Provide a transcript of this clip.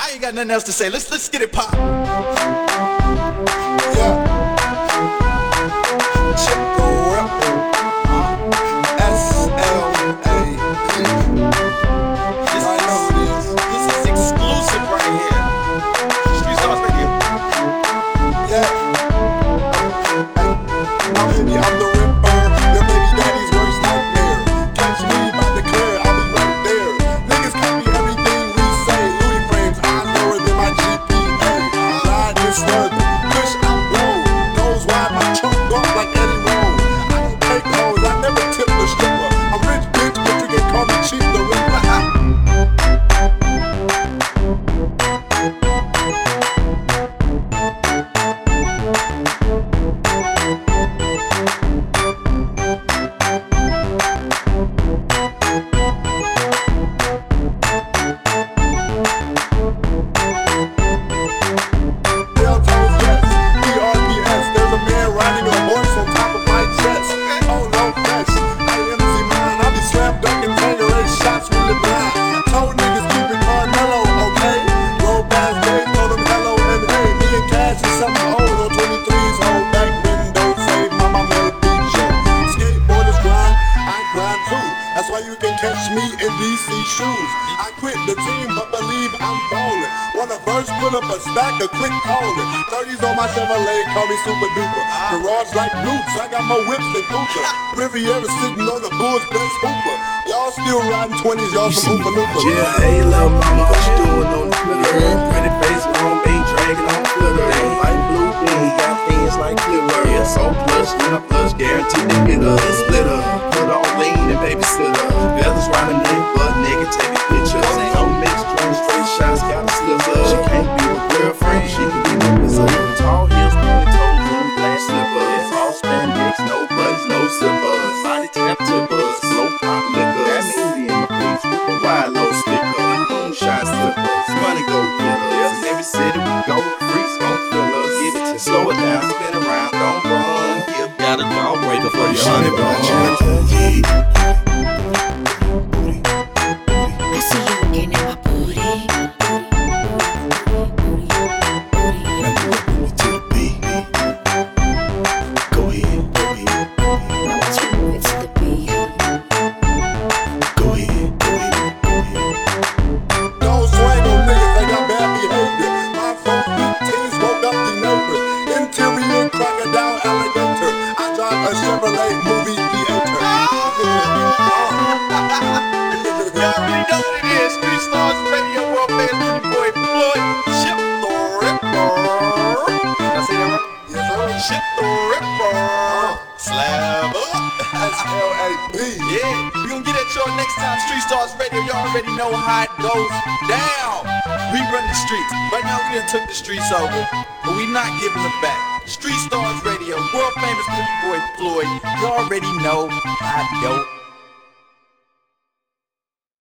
I ain't got nothing else to say. Let's get it pop. Yeah. Check the rapper. SLA. I know it is. This is exclusive right here. Street Stars Radio. Yeah. Baby, I'm the ripper. Your baby daddy's worst nightmare. Catch me by the clear, I'll be right there. Niggas copy everything we say. Louis frames, eyes lower than my GPA. Ride this slug, push out low. Goes wide, my trunk up like Eddie Roll. I don't take hoes, I never tip the stripper. I'm rich bitch, but you can call me cheap the ripper. That's why you can catch me in DC shoes. I quit the team, but believe I'm ballin'. Wanna verse, put up a stack, a quick callin'. 30s on my Chevrolet, call me super duper. Garage like Roots, I got more whips than Puka. Riviera sitting on the Bulls, best hooper. Y'all still riding 20s, y'all some Oompa Loompa. Yeah, hey lil' mama, what you doing on the flitter? Pretty face on me, dragging on the flitter. Ain't like blue bean, got things like glitter. Yeah, so plush, when I flush, guaranteed to get a splitter. Put on lean and babysitter. Feathers round the neck, butt naked, take a picture. No mixed drinks, straight shots, got a slither. She can't be my girlfriend, she can be my wizard. Tall heels, ponytails, and black slippers. All spandex, no buttons, no zippers. Body tap tippers, slow pop liquor. That's me in my face with a wide low sticker. Moonshine slippers, money go getters. In every city we go, freaks gon' fill us. Give it to slow it down, spin around, don't run. Give got a ball breaker for your honey bun. A Chevrolet movie theater. Y'all already know what it is. Street Stars Radio, world famous pretty boy Floyd. Ship the Ripper. Did I say that right? Yes, sir. Ship the Ripper. Slab up. SLAP. Yeah, we gonna get at y'all next time. Street Stars Radio, y'all already know how it goes down. We run the streets. Right now we done took the streets over, but we not giving them back. Street Stars Radio, world famous pretty boy Floyd. You already know how dope.